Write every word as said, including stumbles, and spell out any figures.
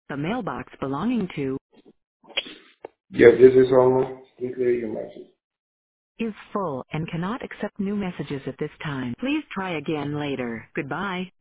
The mailbox belonging to Yes, this is Homer. Please leave your message. is full and cannot accept new messages at this time. Please try again later. Goodbye.